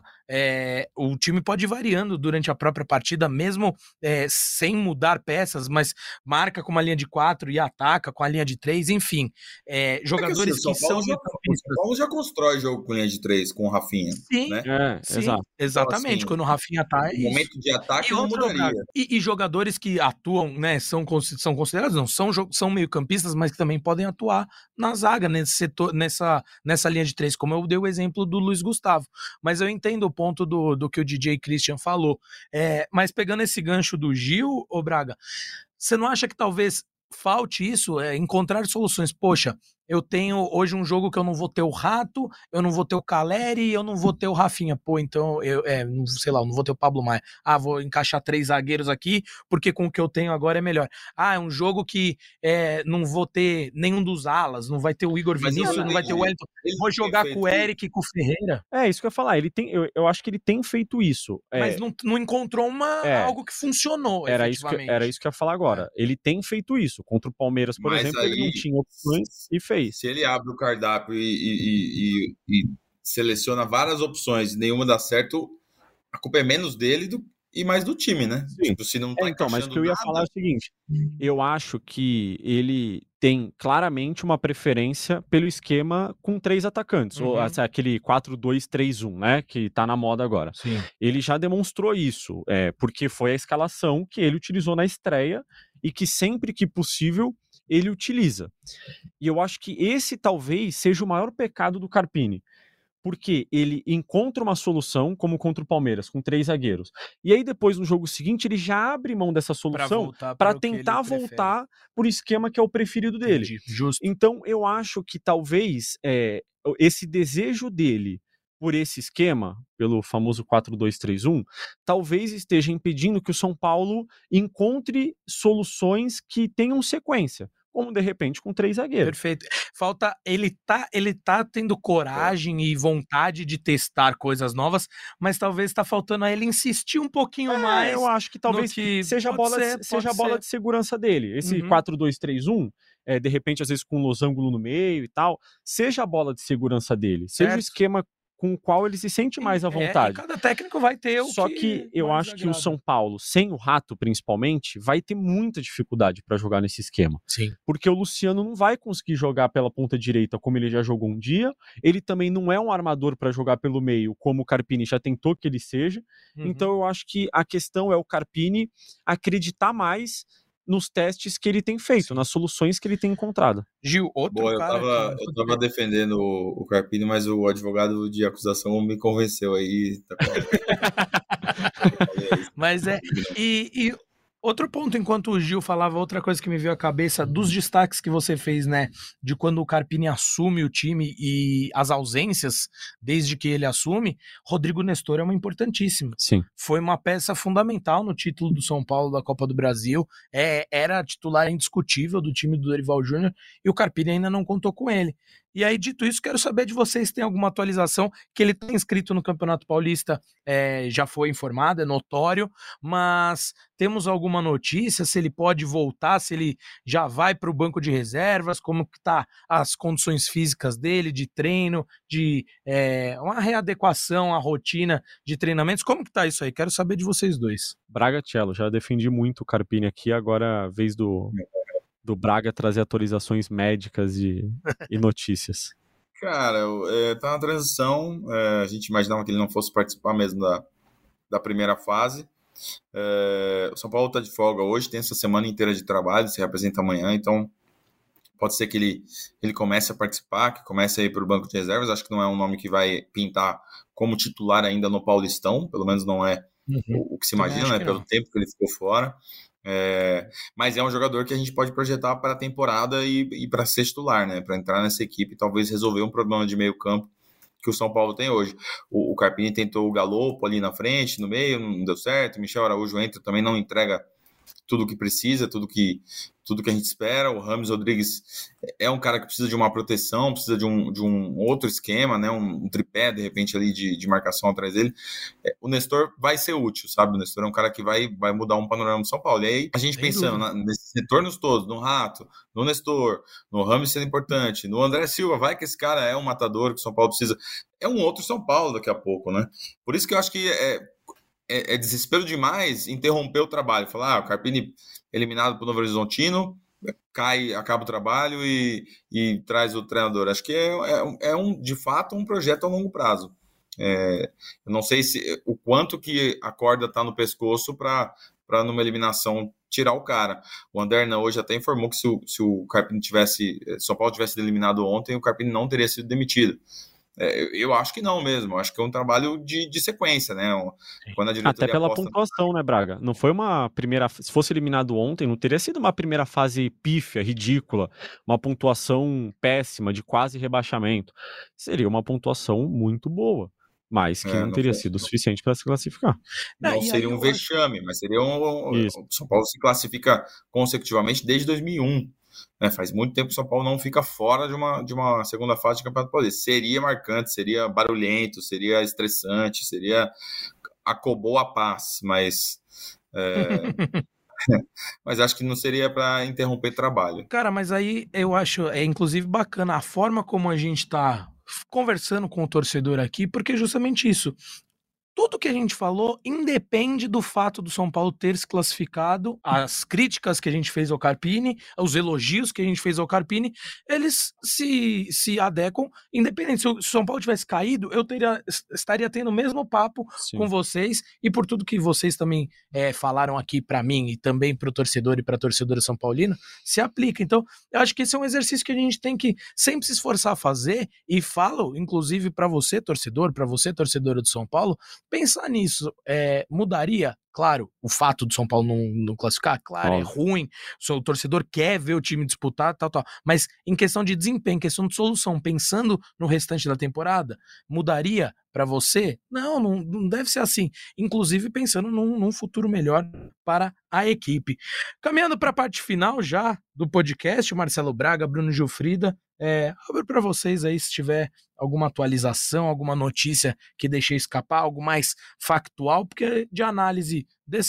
O time pode ir variando durante a própria partida, mesmo sem mudar peças, mas marca com uma linha de 4 e ataca com a linha de 3, enfim. Jogadores que são... O São Paulo já constrói jogo com linha de 3, com o Rafinha. Sim, né? Sim, exatamente. Então, assim, quando o Rafinha tá... O momento de ataque não mudaria. E jogadores que atuam, né, são considerados, não, são meio-campistas, mas que também podem atuar na zaga, nesse setor, nessa linha de 3, como eu dei o exemplo do Luiz Gustavo. Mas eu entendo o ponto do que o DJ Christian falou. Mas pegando esse gancho do Gil, ô Braga, você não acha que talvez falte isso, encontrar soluções? Poxa, eu tenho hoje um jogo que eu não vou ter o Rato, eu não vou ter o Caleri, eu não vou ter o Rafinha. Pô, então, sei lá, eu não vou ter o Pablo Maia. Vou encaixar 3 zagueiros aqui, porque com o que eu tenho agora é melhor. É um jogo que não vou ter nenhum dos alas, não vai ter o Igor Vinícius, não vai ter o Wellington. Vou jogar com o Eric e com o Ferreira. Isso que eu ia falar. Eu acho que ele tem feito isso. Mas não encontrou algo que funcionou, era isso que eu ia falar agora. Ele tem feito isso. Contra o Palmeiras, por exemplo, ele não tinha opções e fez. Se ele abre o cardápio e seleciona várias opções e nenhuma dá certo, a culpa é menos dele e mais do time, né? Tipo, se não tá mas o que eu ia falar é o seguinte: eu acho que ele tem claramente uma preferência pelo esquema com 3 atacantes, ou aquele 4-2-3-1, né? Que tá na moda agora. Sim. Ele já demonstrou isso, porque foi a escalação que ele utilizou na estreia e que sempre que possível ele utiliza. E eu acho que esse talvez seja o maior pecado do Carpini, porque ele encontra uma solução, como contra o Palmeiras, com 3 zagueiros. E aí depois, no jogo seguinte, ele já abre mão dessa solução para tentar voltar por esquema que é o preferido dele. Entendi. Justo. Então, eu acho que talvez esse desejo dele por esse esquema, pelo famoso 4-2-3-1, talvez esteja impedindo que o São Paulo encontre soluções que tenham sequência, como de repente com 3 zagueiros. Perfeito. Falta, ele tá tendo coragem e vontade de testar coisas novas, mas talvez tá faltando a ele insistir um pouquinho mais. Eu acho que talvez seja a bola de segurança dele. Esse 4-2-3-1, de repente, às vezes com um losango no meio e tal, seja a bola de segurança dele, seja o esquema com o qual ele se sente mais à vontade. E cada técnico vai ter o Só que eu acho que o São Paulo, sem o Rato principalmente, vai ter muita dificuldade para jogar nesse esquema. Sim. Porque o Luciano não vai conseguir jogar pela ponta direita como ele já jogou um dia, ele também não é um armador para jogar pelo meio, como o Carpini já tentou que ele seja. Então eu acho que a questão é o Carpini acreditar mais nos testes que ele tem feito, nas soluções que ele tem encontrado. Gil, outro cara... Eu tava defendendo o Carpini, mas o advogado de acusação me convenceu aí. Mas e outro ponto, enquanto o Gil falava, outra coisa que me veio à cabeça, dos destaques que você fez, né, de quando o Carpini assume o time e as ausências, desde que ele assume, Rodrigo Nestor é uma importantíssima. Sim. Foi uma peça fundamental no título do São Paulo da Copa do Brasil, era titular indiscutível do time do Dorival Júnior, e o Carpini ainda não contou com ele. E aí, dito isso, quero saber de vocês se tem alguma atualização, que ele está inscrito no Campeonato Paulista, já foi informado, é notório, mas temos alguma notícia, se ele pode voltar, se ele já vai para o banco de reservas, como que tá as condições físicas dele, de treino, de uma readequação à rotina de treinamentos, como que tá isso aí? Quero saber de vocês dois. Braga Cello, já defendi muito o Carpini aqui, agora é a vez do Braga trazer atualizações médicas e notícias. Cara, tá na transição, a gente imaginava que ele não fosse participar mesmo da primeira fase. O São Paulo tá de folga hoje, tem essa semana inteira de trabalho, se representa amanhã, então pode ser que ele comece a participar, que comece a ir para o banco de reservas. Acho que não é um nome que vai pintar como titular ainda no Paulistão, pelo menos não é o que se imagina, né, pelo tempo que ele ficou fora. Mas é um jogador que a gente pode projetar para a temporada e para ser titular, né? Para entrar nessa equipe e talvez resolver um problema de meio campo que o São Paulo tem hoje. O Carpini tentou o Galopo ali na frente, no meio, não deu certo. Michel Araújo entra, também não entrega tudo que precisa, tudo que a gente espera. O Rames Rodrigues é um cara que precisa de uma proteção, precisa de um outro esquema, né? Um tripé, de repente, ali de marcação atrás dele. O Nestor vai ser útil, sabe? O Nestor é um cara que vai mudar um panorama do São Paulo. E aí, a gente pensando nesses retornos todos, no Rato, no Nestor, no Rames sendo importante, no André Silva, vai que esse cara é um matador que o São Paulo precisa. É um outro São Paulo daqui a pouco, né? Por isso que eu acho que é desespero demais interromper o trabalho. Falar, o Carpini eliminado para o Novo Horizontino, acaba o trabalho e traz o treinador. Acho que de fato um projeto a longo prazo. Eu não sei o quanto que a corda está no pescoço para numa eliminação tirar o cara. O Anderna hoje até informou que se o Carpini São Paulo tivesse eliminado ontem, o Carpini não teria sido demitido. Eu acho que não mesmo, acho que é um trabalho de sequência, né? Quando a diretoria até pela pontuação, né, Braga? Não foi uma primeira... Se fosse eliminado ontem, não teria sido uma primeira fase pífia, ridícula, uma pontuação péssima, de quase rebaixamento. Seria uma pontuação muito boa, mas que não teria sido o suficiente para se classificar. Não seria um vexame, mas seria o São Paulo se classifica consecutivamente desde 2001. Faz muito tempo que o São Paulo não fica fora de uma segunda fase de Campeonato Paulista. Seria marcante, seria barulhento, seria estressante, acobou a paz, mas mas acho que não seria para interromper trabalho. Cara, mas aí eu acho, inclusive bacana a forma como a gente tá conversando com o torcedor aqui, porque é justamente isso. Tudo que a gente falou independe do fato do São Paulo ter se classificado, as críticas que a gente fez ao Carpini, os elogios que a gente fez ao Carpini, eles se adequam, independente. Se o São Paulo tivesse caído, eu estaria tendo o mesmo papo com vocês, e por tudo que vocês também falaram aqui para mim, e também para o torcedor e para a torcedora São Paulina, se aplica. Então, eu acho que esse é um exercício que a gente tem que sempre se esforçar a fazer, e falo, inclusive, para você, torcedor, para você, torcedora do São Paulo, pensar nisso. Mudaria, claro, o fato do São Paulo não classificar, claro, é ruim, o torcedor quer ver o time disputar, tal, mas em questão de desempenho, em questão de solução, pensando no restante da temporada, mudaria para você? Não deve ser assim, inclusive pensando num futuro melhor para a equipe. Caminhando para a parte final já do podcast, Marcelo Braga, Bruno Gilfrida, abro para vocês aí se tiver alguma atualização, alguma notícia que deixei escapar, algo mais factual, porque de análise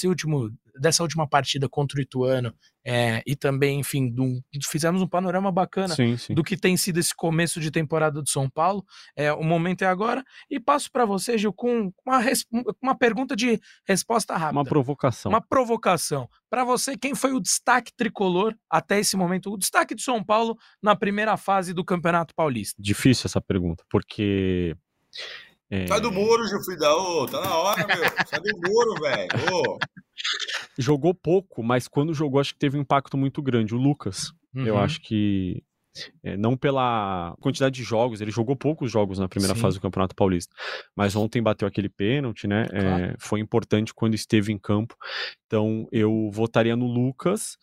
dessa última partida contra o Ituano, e também, enfim, fizemos um panorama bacana do que tem sido esse começo de temporada do São Paulo. O momento é agora, e passo para você, Gil, com uma pergunta de resposta rápida. Uma provocação. Para você, quem foi o destaque tricolor até esse momento? O destaque do São Paulo na primeira fase do Campeonato Paulista? Difícil essa pergunta, porque... Sai do muro, Gilfrida. Tá na hora, meu. Sai do muro, velho. Jogou pouco, mas quando jogou, acho que teve um impacto muito grande. O Lucas, eu acho que... não pela quantidade de jogos, ele jogou poucos jogos na primeira fase do Campeonato Paulista, mas ontem bateu aquele pênalti, né? Claro. Foi importante quando esteve em campo. Então eu votaria no Lucas,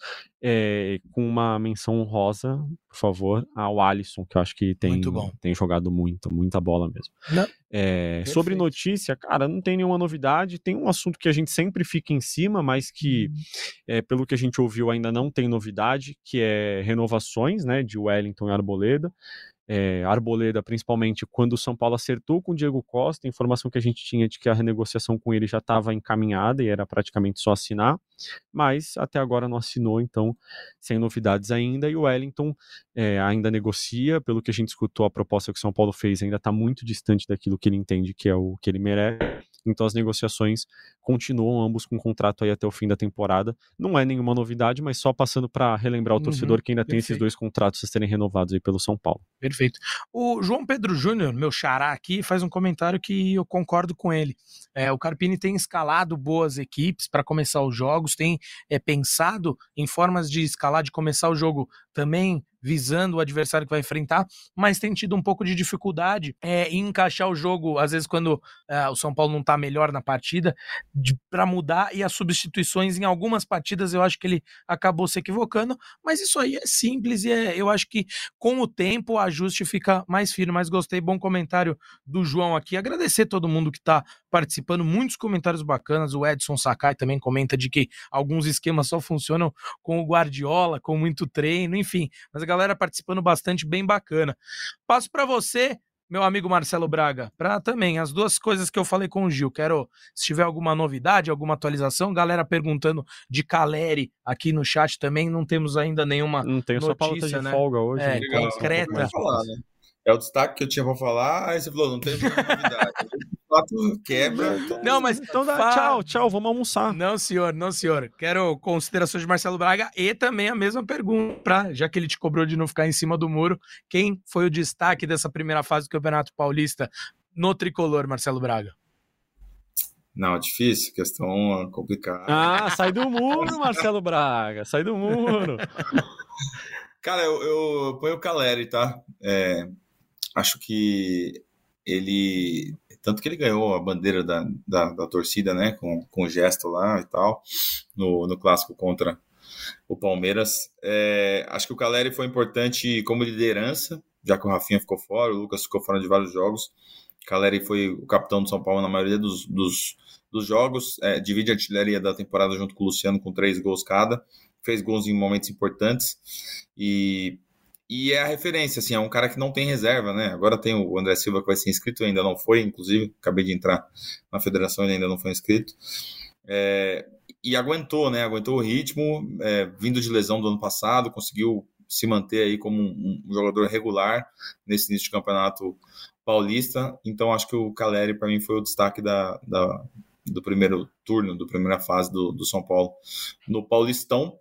com uma menção honrosa, por favor, ao Alisson, que eu acho que tem jogado muita bola mesmo. Sobre notícia, cara, não tem nenhuma novidade. Tem um assunto que a gente sempre fica em cima, mas que, pelo que a gente ouviu, ainda não tem novidade, que é renovações, né, de Wellington e Arboleda. Arboleda, principalmente, quando o São Paulo acertou com o Diego Costa, a informação que a gente tinha de que a renegociação com ele já estava encaminhada e era praticamente só assinar, mas até agora não assinou, então sem novidades ainda. E o Wellington ainda negocia, pelo que a gente escutou, a proposta que o São Paulo fez ainda está muito distante daquilo que ele entende que é o que ele merece. Então as negociações continuam, ambos com contrato aí até o fim da temporada. Não é nenhuma novidade, mas só passando para relembrar o torcedor que ainda tem esses dois contratos a serem renovados aí pelo São Paulo. Perfeito. O João Pedro Júnior, meu xará aqui, faz um comentário que eu concordo com ele. O Carpini tem escalado boas equipes para começar os jogos, tem pensado em formas de escalar, de começar o jogo também visando o adversário que vai enfrentar, mas tem tido um pouco de dificuldade em encaixar o jogo, às vezes quando o São Paulo não está melhor na partida, para mudar, e as substituições em algumas partidas eu acho que ele acabou se equivocando, mas isso aí é simples e eu acho que com o tempo o ajuste fica mais firme. Mas gostei, bom comentário do João aqui, agradecer todo mundo que está participando, muitos comentários bacanas. O Edson Sakai também comenta de que alguns esquemas só funcionam com o Guardiola, com muito treino, enfim, mas a galera participando bastante, bem bacana. Passo para você, meu amigo Marcelo Braga, para também as duas coisas que eu falei com o Gil. Quero, se tiver alguma novidade, alguma atualização, galera perguntando de Caleri aqui no chat também, não temos ainda nenhuma Não tenho notícia, só pauta de né? folga hoje. Concreta. É o destaque que eu tinha pra falar, aí você falou, não tem muita novidade. O fato quebra. Não, mas então dá tchau, vamos almoçar. Não, senhor. Quero considerações de Marcelo Braga e também a mesma pergunta, já que ele te cobrou de não ficar em cima do muro. Quem foi o destaque dessa primeira fase do Campeonato Paulista no tricolor, Marcelo Braga? Não, difícil, questão complicada. Sai do muro, Marcelo Braga, sai do muro. Cara, eu ponho o Caleri, tá? Acho que ele... Tanto que ele ganhou a bandeira da torcida, né? Com o gesto lá e tal, no clássico contra o Palmeiras. Acho que o Caleri foi importante como liderança, já que o Rafinha ficou fora, o Lucas ficou fora de vários jogos. O Caleri foi o capitão do São Paulo na maioria dos jogos, divide a artilharia da temporada junto com o Luciano, com 3 gols cada. Fez gols em momentos importantes e é a referência, assim, é um cara que não tem reserva, né? Agora tem o André Silva que vai ser inscrito, ainda não foi, inclusive, acabei de entrar na federação e ainda não foi inscrito. E aguentou, né? Aguentou o ritmo, vindo de lesão do ano passado, conseguiu se manter aí como um jogador regular nesse início de campeonato paulista. Então acho que o Caleri, para mim, foi o destaque do primeiro turno, da primeira fase do São Paulo no Paulistão.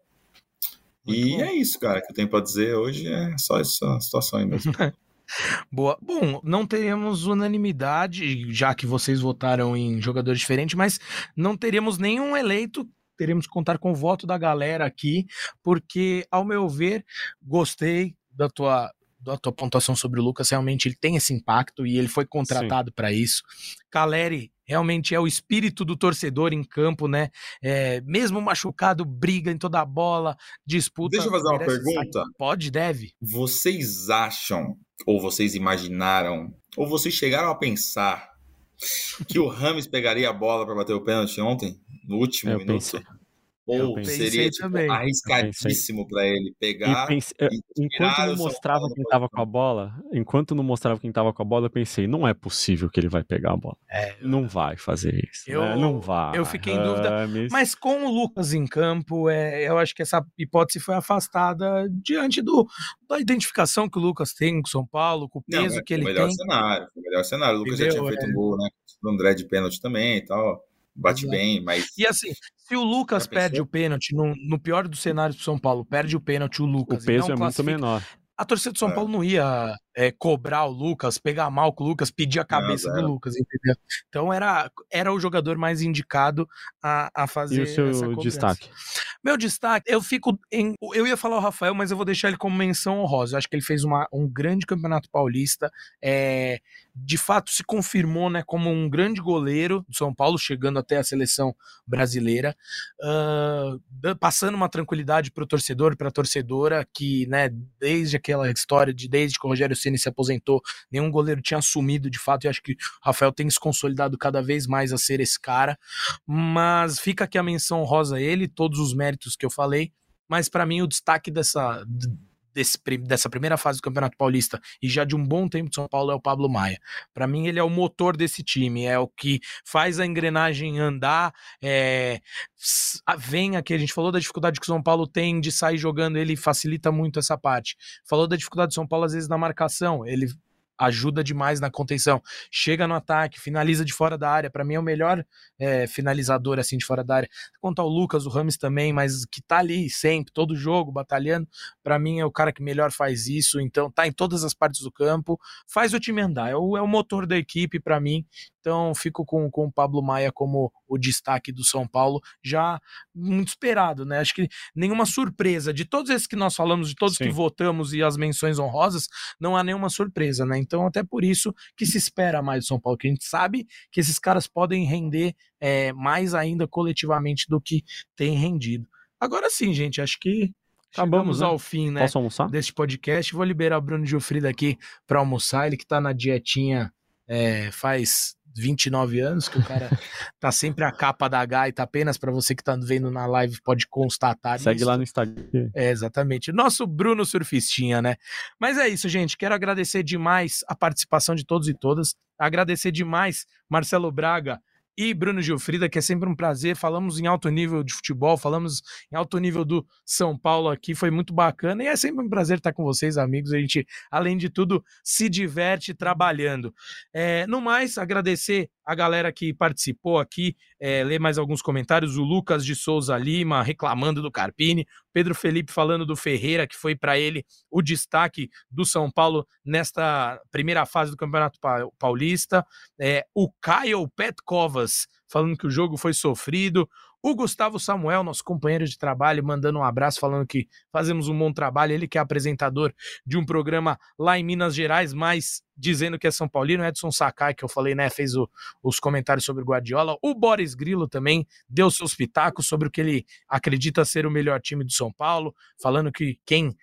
E é isso, cara, que eu tenho para dizer hoje, é só essa situação aí mesmo. Boa. Bom, não teremos unanimidade, já que vocês votaram em jogadores diferentes, mas não teremos nenhum eleito. Teremos que contar com o voto da galera aqui, porque, ao meu ver, gostei da tua pontuação sobre o Lucas. Realmente ele tem esse impacto e ele foi contratado para isso. Caleri realmente é o espírito do torcedor em campo, né? Mesmo machucado, briga em toda a bola, disputa. Deixa eu fazer uma pergunta. Pode, deve. Vocês acham, ou vocês imaginaram, ou vocês chegaram a pensar que o Rames pegaria a bola para bater o pênalti ontem, no último minuto? Pensei. Ou seria arriscadíssimo para ele pegar enquanto não mostrava quem estava com a bola, eu pensei, não é possível que ele vai pegar a bola. Não vai fazer isso. Não vai. Eu fiquei em dúvida, mas com o Lucas em campo, eu acho que essa hipótese foi afastada diante da identificação que o Lucas tem com o São Paulo, com o peso que ele tem. Foi o melhor cenário. O Lucas já tinha feito um gol, né? O André de pênalti também e tal. Bate bem, mas... E assim, se o Lucas perde o pênalti, no pior dos cenários do São Paulo, perde o pênalti o Lucas... O peso é muito menor. A torcida do São Paulo não ia cobrar o Lucas, pegar mal com o Lucas, pedir a cabeça do Lucas, entendeu? Então era o jogador mais indicado a fazer essa cobrança. E o seu destaque? Meu destaque, eu ia falar o Rafael, mas eu vou deixar ele como menção honrosa. Eu acho que ele fez um grande campeonato paulista, de fato se confirmou, né, como um grande goleiro do São Paulo, chegando até a seleção brasileira, passando uma tranquilidade para o torcedor, para a torcedora, que, né, desde aquela história desde que o Rogério Ceni se aposentou, nenhum goleiro tinha assumido de fato, e acho que o Rafael tem se consolidado cada vez mais a ser esse cara. Mas fica aqui a menção honrosa a ele, todos os méritos que eu falei, mas para mim o destaque dessa primeira fase do Campeonato Paulista e já de um bom tempo de São Paulo é o Pablo Maia. Para mim ele é o motor desse time, é o que faz a engrenagem andar. Vem aqui, a gente falou da dificuldade que o São Paulo tem de sair jogando, ele facilita muito essa parte. Falou da dificuldade do São Paulo às vezes na marcação, ele ajuda demais na contenção. Chega no ataque, finaliza de fora da área. Para mim é o melhor finalizador assim de fora da área. Quanto ao Lucas, o Rames também, mas que tá ali sempre, todo jogo, batalhando. Para mim é o cara que melhor faz isso. Então tá em todas as partes do campo, faz o time andar. É o motor da equipe para mim. Então fico com o Pablo Maia como o destaque do São Paulo, já muito esperado, né? Acho que nenhuma surpresa. De todos esses que nós falamos, de todos que votamos e as menções honrosas, não há nenhuma surpresa, né? Então até por isso que se espera mais do São Paulo, que a gente sabe que esses caras podem render mais ainda coletivamente do que tem rendido. Agora sim, gente, acho que chegamos ao fim, né? Posso almoçar? Deste podcast. Vou liberar o Bruno Gilfrida aqui para almoçar, ele que tá na dietinha faz 29 anos, que o cara tá sempre a capa da gaita, apenas para você que tá vendo na live pode constatar. Segue lá no Instagram. Exatamente. Nosso Bruno Surfistinha, né? Mas é isso, gente. Quero agradecer demais a participação de todos e todas. Agradecer demais Marcelo Braga e Bruno Gilfrida, que é sempre um prazer. Falamos em alto nível de futebol, falamos em alto nível do São Paulo aqui, foi muito bacana e é sempre um prazer estar com vocês, amigos. A gente, além de tudo, se diverte trabalhando. No mais, agradecer a galera que participou aqui, ler mais alguns comentários. O Lucas de Souza Lima reclamando do Carpini, Pedro Felipe falando do Ferreira, que foi para ele o destaque do São Paulo nesta primeira fase do Campeonato Paulista. O Caio Petkovas falando que o jogo foi sofrido. O Gustavo Samuel, nosso companheiro de trabalho, mandando um abraço, falando que fazemos um bom trabalho. Ele que é apresentador de um programa lá em Minas Gerais, mas dizendo que é São Paulino. Edson Sakai, que eu falei, né, fez os comentários sobre o Guardiola. O Boris Grilo também deu seus pitacos sobre o que ele acredita ser o melhor time do São Paulo, falando que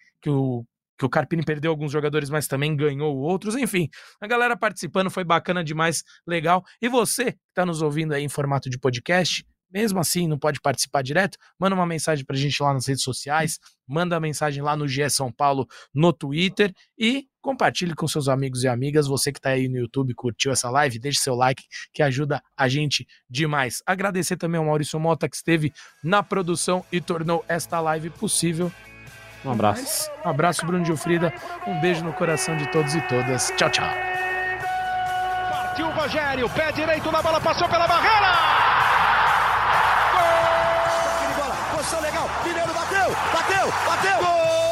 o Carpini perdeu alguns jogadores, mas também ganhou outros. Enfim, a galera participando, foi bacana demais, legal. E você que está nos ouvindo aí em formato de podcast, mesmo assim não pode participar direto, manda uma mensagem pra gente lá nas redes sociais, manda a mensagem lá no GE São Paulo no Twitter e compartilhe com seus amigos e amigas. Você que tá aí no YouTube, curtiu essa live, deixe seu like que ajuda a gente demais. Agradecer também ao Maurício Mota que esteve na produção e tornou esta live possível. Um abraço. Um abraço, Bruno Gilfrida. Um beijo no coração de todos e todas. Tchau, tchau. Partiu o Rogério, pé direito na bola, passou pela barreira! Gol! Posição legal, Mineiro bateu! Gol!